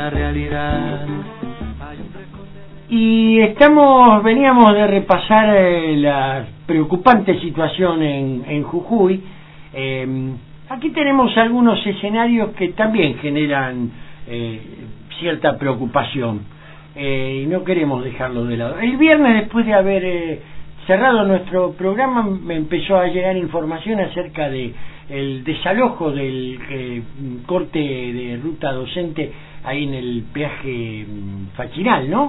la realidad. Y veníamos de repasar la preocupante situación en Jujuy. Aquí tenemos algunos escenarios que también generan cierta preocupación, y no queremos dejarlo de lado. El viernes, después de haber cerrado nuestro programa, me empezó a llegar información acerca de el desalojo del corte de ruta docente ahí en el peaje Fachiral, ¿no?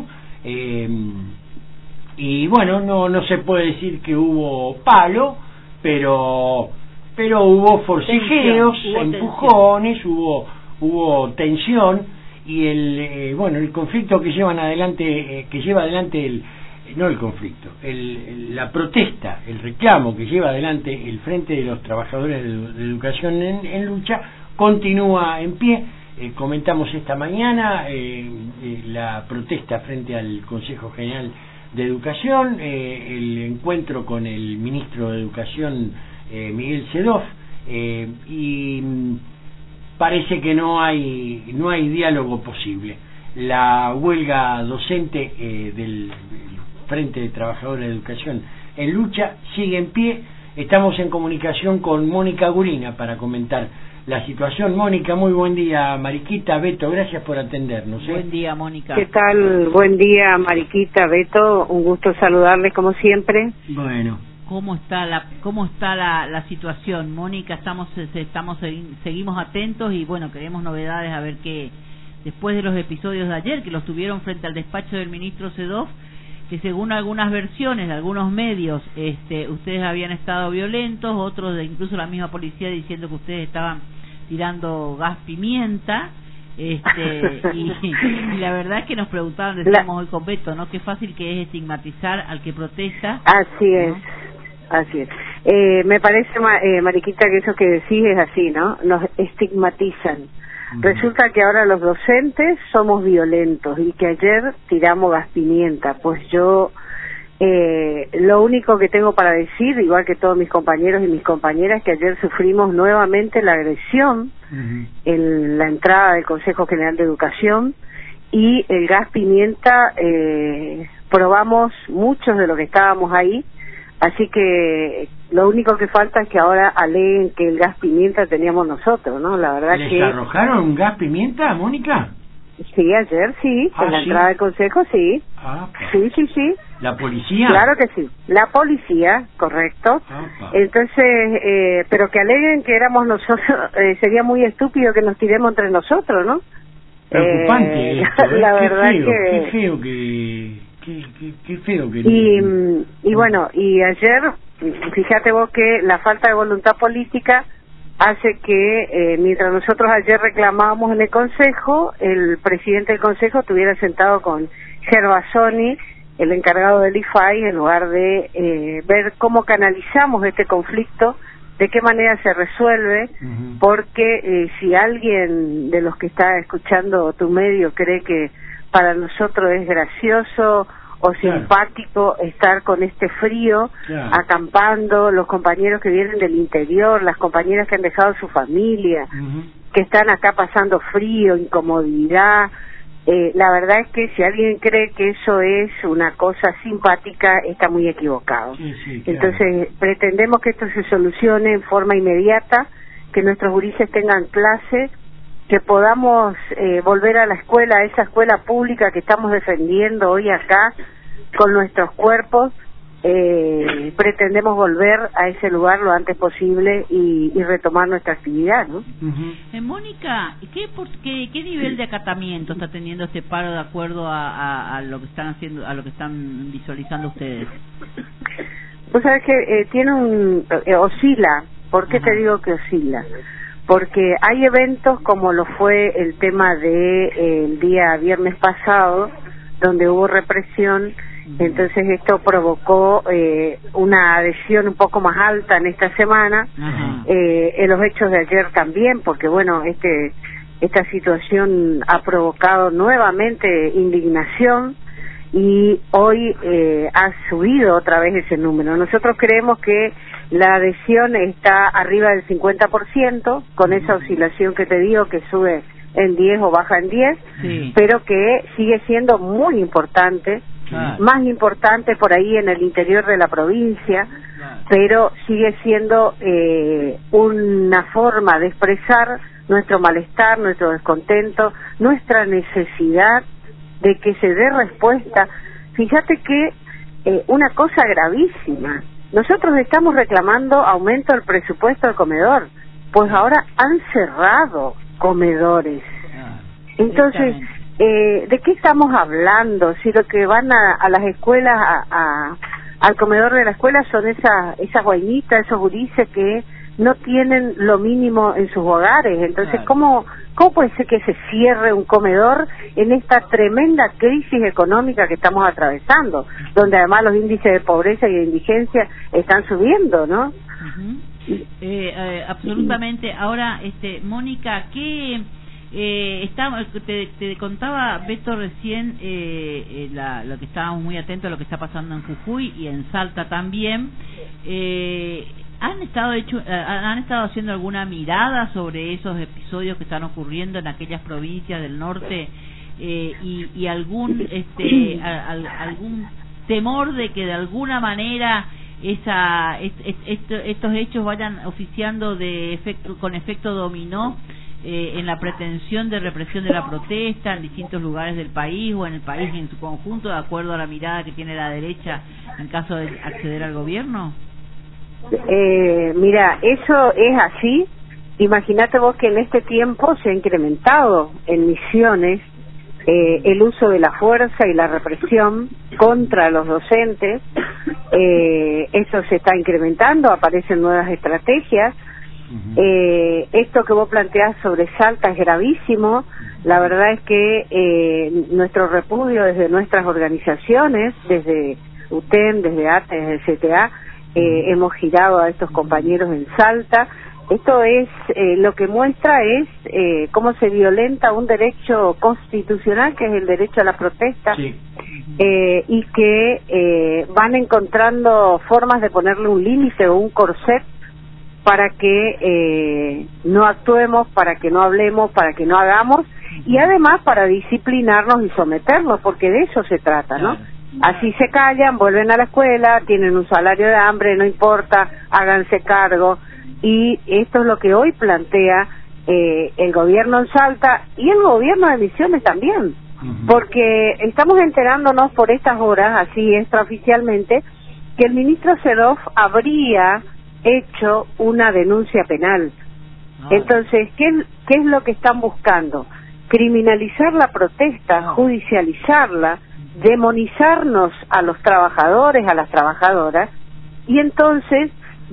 Y bueno, no se puede decir que hubo palo, pero hubo forcejeos, empujones, hubo tensión, y el conflicto que lleva adelante la protesta, el reclamo que lleva adelante el Frente de los Trabajadores de Educación en Lucha continúa en pie. Comentamos esta mañana la protesta frente al Consejo General de Educación, el encuentro con el ministro de Educación, Miguel Sedov, y parece que no hay diálogo posible. La huelga docente del Frente de Trabajadores de Educación en Lucha sigue en pie. Estamos en comunicación con Mónica Gurina para comentar la situación. Mónica, muy buen día. Mariquita, Beto, gracias por atendernos. Buen día, Mónica. ¿Qué tal? Buen día, Mariquita, Beto, un gusto saludarles como siempre. Bueno. ¿Cómo está la situación, Mónica? Seguimos atentos y bueno, queremos novedades, a ver qué, después de los episodios de ayer que los tuvieron frente al despacho del ministro Sedov, que según algunas versiones de algunos medios, ustedes habían estado violentos, otros incluso la misma policía diciendo que ustedes estaban tirando gas pimienta, y la verdad es que nos preguntaban, decíamos hoy con Beto, ¿no? Qué fácil que es estigmatizar al que protesta. Así es, ¿no? Así es. Me parece, Mariquita, que eso que decís es así, ¿no? Nos estigmatizan. Resulta que ahora los docentes somos violentos y que ayer tiramos gas pimienta. Pues yo lo único que tengo para decir, igual que todos mis compañeros y mis compañeras, que ayer sufrimos nuevamente la agresión en la entrada del Consejo General de Educación, y el gas pimienta probamos muchos de los que estábamos ahí. Así que lo único que falta es que ahora aleguen que el gas pimienta teníamos nosotros, ¿no? La verdad ¿Les que... arrojaron gas pimienta, Mónica? Sí, ayer sí, en la entrada del consejo sí. Sí. ¿La policía? Claro que sí, la policía, correcto. Entonces, pero que aleguen que éramos nosotros, sería muy estúpido que nos tiremos entre nosotros, ¿no? Preocupante esto, la verdad que... Qué feo que... Y bueno, y ayer, fíjate vos que la falta de voluntad política hace que mientras nosotros ayer reclamábamos en el Consejo, el presidente del Consejo estuviera sentado con Gervasoni, el encargado del IFAI, en lugar de ver cómo canalizamos este conflicto, de qué manera se resuelve, porque si alguien de los que está escuchando tu medio cree que para nosotros es gracioso o simpático estar con este frío, acampando, los compañeros que vienen del interior, las compañeras que han dejado su familia, que están acá pasando frío, incomodidad, la verdad es que si alguien cree que eso es una cosa simpática, está muy equivocado. Entonces, pretendemos que esto se solucione en forma inmediata, que nuestros gurises tengan clase, que podamos volver a la escuela, a esa escuela pública que estamos defendiendo hoy acá con nuestros cuerpos. Pretendemos volver a ese lugar lo antes posible y retomar nuestra actividad, ¿no? Mónica, ¿qué nivel de acatamiento está teniendo este paro de acuerdo a lo que están haciendo, a lo que están visualizando ustedes? Pues sabes que oscila. ¿Por qué te digo que oscila? Porque hay eventos como lo fue el tema de el día viernes pasado, donde hubo represión. Entonces esto provocó una adhesión un poco más alta en esta semana, en los hechos de ayer también, porque bueno, esta situación ha provocado nuevamente indignación y hoy ha subido otra vez ese número. Nosotros creemos que la adhesión está arriba del 50%, con esa oscilación que te digo que sube en 10 o baja en 10, Sí. pero que sigue siendo muy importante, más importante por ahí en el interior de la provincia, pero sigue siendo una forma de expresar nuestro malestar, nuestro descontento, nuestra necesidad de que se dé respuesta. Fíjate que una cosa gravísima, nosotros estamos reclamando aumento del presupuesto del comedor, pues ahora han cerrado comedores. Entonces, ¿de qué estamos hablando? Si lo que van a las escuelas, al comedor de la escuela son esas guainitas, esos gurises que no tienen lo mínimo en sus hogares. Entonces, ¿cómo puede ser que se cierre un comedor en esta tremenda crisis económica que estamos atravesando, donde además los índices de pobreza y de indigencia están subiendo, ¿no? Absolutamente. Ahora, Mónica, ¿qué te contaba Beto recién lo que estábamos muy atentos a lo que está pasando en Jujuy y en Salta también? ¿Han estado haciendo alguna mirada sobre esos episodios que están ocurriendo en aquellas provincias del norte y algún temor de que de alguna manera estos hechos vayan oficiando con efecto dominó en la pretensión de represión de la protesta en distintos lugares del país o en el país en su conjunto, de acuerdo a la mirada que tiene la derecha en caso de acceder al gobierno? Mira, eso es así. Imagínate vos que en este tiempo se ha incrementado en Misiones el uso de la fuerza y la represión contra los docentes. Eso se está incrementando, aparecen nuevas estrategias. Esto que vos planteás sobre Salta es gravísimo. La verdad es que nuestro repudio desde nuestras organizaciones, desde UTEM, desde ATE, desde CTA, hemos girado a estos compañeros en Salta. Esto es lo que muestra es cómo se violenta un derecho constitucional, que es el derecho a la protesta, y que van encontrando formas de ponerle un límite o un corset para que no actuemos, para que no hablemos, para que no hagamos, y además para disciplinarnos y someternos, porque de eso se trata, ¿no? Así se callan, vuelven a la escuela, tienen un salario de hambre, no importa, háganse cargo. Y esto es lo que hoy plantea el gobierno en Salta y el gobierno de Misiones también, porque estamos enterándonos por estas horas, así extraoficialmente, que el ministro Sedov habría hecho una denuncia penal. Entonces, ¿qué es lo que están buscando? Criminalizar la protesta, judicializarla, demonizarnos a los trabajadores, a las trabajadoras, y entonces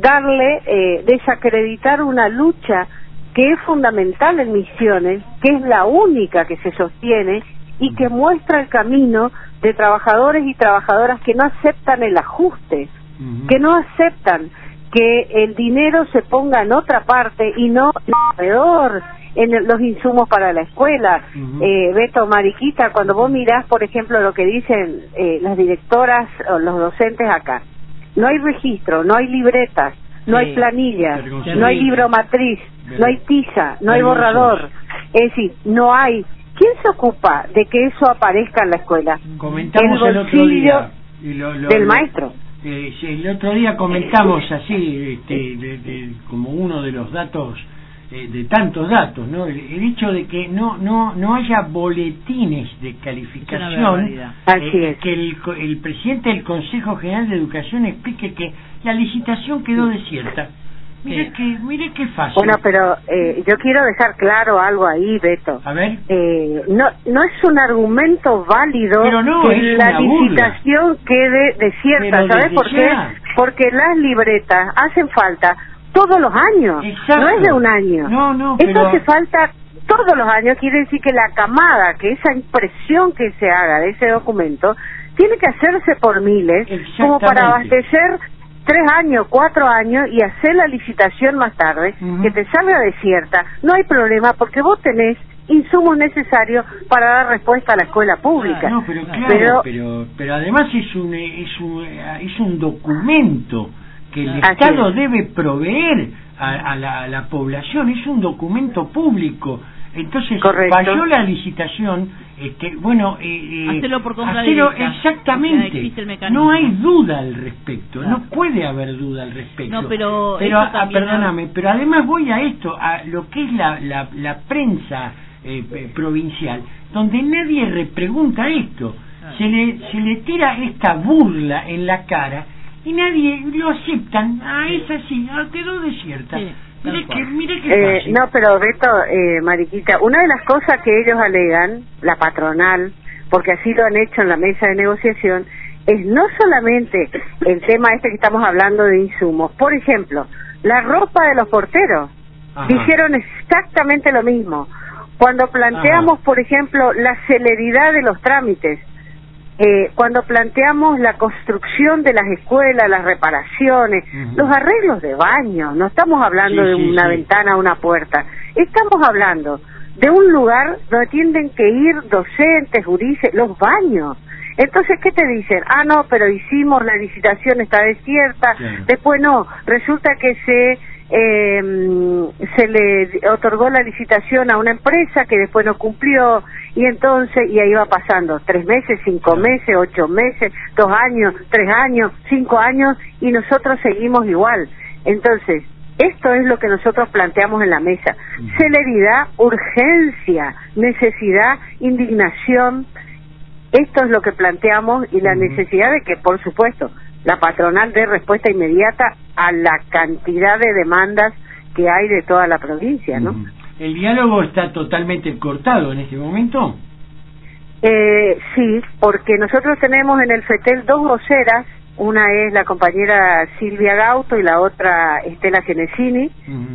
desacreditar una lucha que es fundamental en Misiones, que es la única que se sostiene y que muestra el camino de trabajadores y trabajadoras que no aceptan el ajuste, que no aceptan que el dinero se ponga en otra parte y no alrededor en los insumos para la escuela. Beto, Mariquita, cuando vos mirás, por ejemplo, lo que dicen las directoras o los docentes acá, no hay registro, no hay libretas, no hay planillas, no hay libro matriz, no hay tiza, no hay borrador. Es decir, no hay. ¿Quién se ocupa de que eso aparezca en la escuela? Comentamos el bolsillo del maestro. El otro día comentamos así, como uno de los datos, de tantos datos, ¿no? El hecho de que no haya boletines de calificación, que el presidente del Consejo General de Educación explique que la licitación quedó desierta. Mire qué fácil. Bueno, pero yo quiero dejar claro algo ahí, Beto. A ver. No es un argumento válido que la licitación quede desierta. ¿Sabes por qué? Porque las libretas hacen falta todos los años. Exacto. No es de un año. No, esto hace falta todos los años. Quiere decir que la camada, que esa impresión que se haga de ese documento, tiene que hacerse por miles, como para abastecer 3 años, 4 años y hacer la licitación más tarde, que te salga desierta. No hay problema porque vos tenés insumos necesarios para dar respuesta a la escuela pública. No, pero claro, pero además es un documento que el Estado debe proveer a la población, es un documento público. Entonces Correcto. falló la licitación, bueno, hacerlo por compra hacerlo directa. exactamente. No hay duda al respecto, Claro. no puede haber duda al respecto. No, pero perdóname, pero además voy a esto, a lo que es la prensa provincial, donde nadie repregunta esto. Claro. Se le tira esta burla en la cara y nadie lo aceptan. Es así, quedó desierta. Sí, mire que fácil. No, pero Beto, Mariquita, una de las cosas que ellos alegan, la patronal, porque así lo han hecho en la mesa de negociación, es no solamente el tema que estamos hablando de insumos. Por ejemplo, la ropa de los porteros. Ajá. Dijeron exactamente lo mismo. Cuando planteamos, por ejemplo, la celeridad de los trámites, cuando planteamos la construcción de las escuelas, las reparaciones, los arreglos de baño, no estamos hablando de una ventana o una puerta, estamos hablando de un lugar donde tienen que ir docentes, gurises, los baños. Entonces, ¿qué te dicen? No, pero hicimos, la licitación está desierta, después no, resulta que se le otorgó la licitación a una empresa que después no cumplió, y entonces, y ahí va pasando 3 meses, 5 meses, 8 meses, 2 años, 3 años, 5 años, y nosotros seguimos igual. Entonces, esto es lo que nosotros planteamos en la mesa: celeridad, urgencia, necesidad, indignación. Esto es lo que planteamos, y la necesidad de que, por supuesto, la patronal dé respuesta inmediata a la cantidad de demandas que hay de toda la provincia, ¿no? ¿El diálogo está totalmente cortado en este momento? Sí, porque nosotros tenemos en el FETEL 2 voceras, una es la compañera Silvia Gauto y la otra Estela Genesini,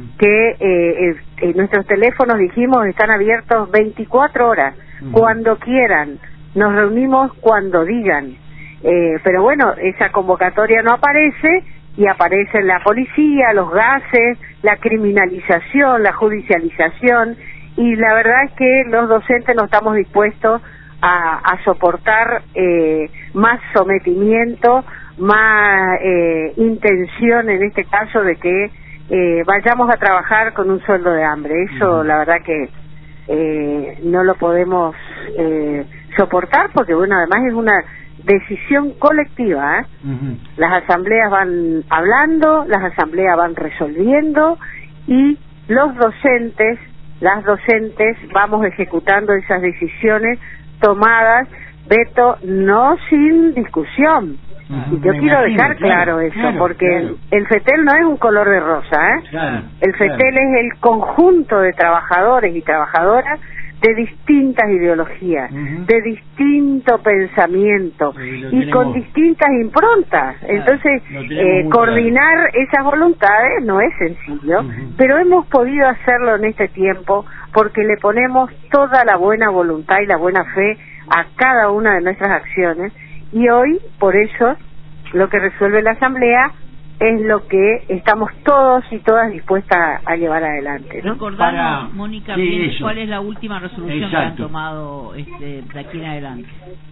que nuestros teléfonos, dijimos, están abiertos 24 horas, cuando quieran, nos reunimos cuando digan. Pero bueno, esa convocatoria no aparece, y aparece la policía, los gases, la criminalización, la judicialización, y la verdad es que los docentes no estamos dispuestos a soportar más sometimiento, más intención en este caso de que vayamos a trabajar con un sueldo de hambre. Eso la verdad que no lo podemos soportar, porque bueno, además es una decisión colectiva, Las asambleas van hablando, las asambleas van resolviendo, y los docentes, las docentes vamos ejecutando esas decisiones tomadas, Beto, no sin discusión. Y yo quiero dejar claro eso, porque el FETEL no es un color de rosa, el FETEL es el conjunto de trabajadores y trabajadoras de distintas ideologías, de distinto pensamiento, y con distintas improntas. Entonces, coordinar esas voluntades no es sencillo, pero hemos podido hacerlo en este tiempo porque le ponemos toda la buena voluntad y la buena fe a cada una de nuestras acciones, y hoy, por eso, lo que resuelve la Asamblea es lo que estamos todos y todas dispuestas a llevar adelante, ¿no? Recordamos, Mónica, bien, ¿cuál es la última resolución que han tomado de aquí en adelante?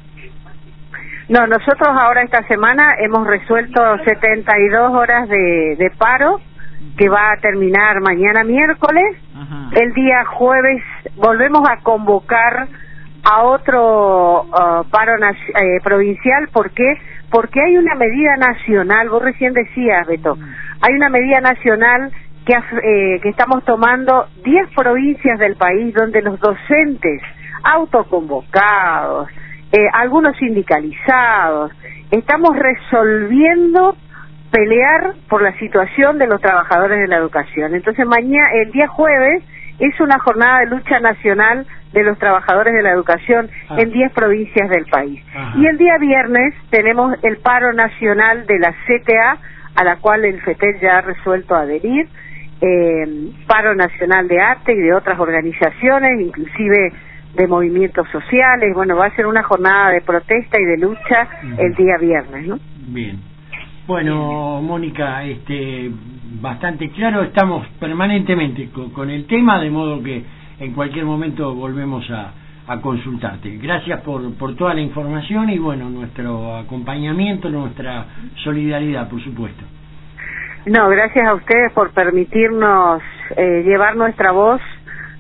No, nosotros ahora esta semana hemos resuelto 72 horas de paro, que va a terminar mañana miércoles. El día jueves volvemos a convocar a otro paro provincial. ¿Por qué? Porque hay una medida nacional, vos recién decías, Beto, hay una medida nacional que estamos tomando 10 provincias del país, donde los docentes autoconvocados, algunos sindicalizados, estamos resolviendo pelear por la situación de los trabajadores de la educación. Entonces mañana, el día jueves, es una jornada de lucha nacional de los trabajadores de la educación en 10 provincias del país. Y el día viernes tenemos el paro nacional de la CTA, a la cual el FETEL ya ha resuelto adherir, paro nacional de ATE y de otras organizaciones, inclusive de movimientos sociales. Bueno, va a ser una jornada de protesta y de lucha el día viernes, ¿no? Bien. Bueno, Mónica, bastante claro, estamos permanentemente con el tema, de modo que en cualquier momento volvemos a consultarte. Gracias por toda la información y bueno, nuestro acompañamiento, nuestra solidaridad, por supuesto. No, gracias a ustedes por permitirnos llevar nuestra voz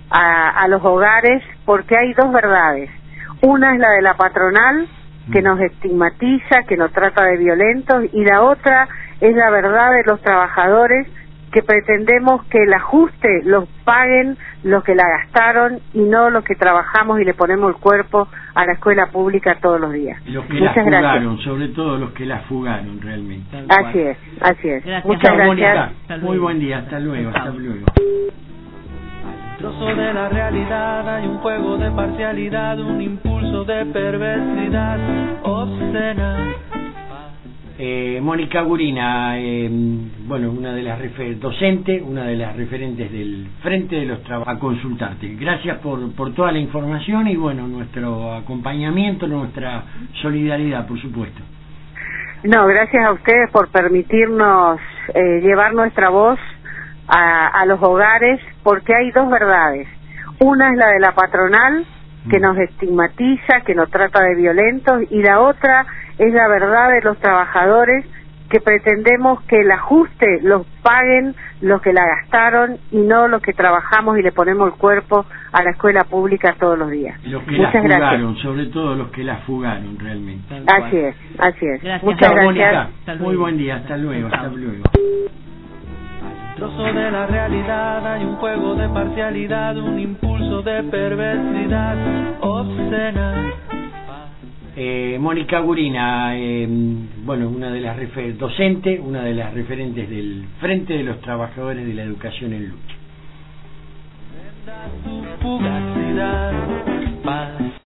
a los hogares porque hay dos verdades. Una es la de la patronal, que nos estigmatiza, que nos trata de violentos, y la otra es la verdad de los trabajadores, que pretendemos que el ajuste los paguen los que la gastaron y no los que trabajamos y le ponemos el cuerpo a la escuela pública todos los días. Los que la fugaron, sobre todo los que la fugaron realmente. Así es, así es. Gracias. Muchas gracias. Mónica, muy buen día, hasta luego, hasta luego. Trozo de la realidad, hay un juego de parcialidad, un impulso de perversidad obscena. Mónica Gurina, bueno, una de las docente, una de las referentes del Frente de los Trabajadores, a consultarte. Gracias por toda la información y bueno, nuestro acompañamiento, nuestra solidaridad, por supuesto. No, gracias a ustedes por permitirnos llevar nuestra voz a los hogares, porque hay dos verdades. Una es la de la patronal, que nos estigmatiza, que nos trata de violentos, y la otra es la verdad de los trabajadores, que pretendemos que el ajuste los paguen los que la gastaron y no los que trabajamos y le ponemos el cuerpo a la escuela pública todos los días. Los que Muchas la fugaron, gracias. sobre todo los que la fugaron realmente. Así es, así es. Gracias. Muchas gracias. Mónica, muy buen día, hasta luego, hasta luego. Trozo de la realidad, hay un juego de parcialidad, un impulso de perversidad obscena. Mónica Gurina, bueno, una de las docente, una de las referentes del Frente de los Trabajadores de la Educación en Lucha. Tu fugacidad,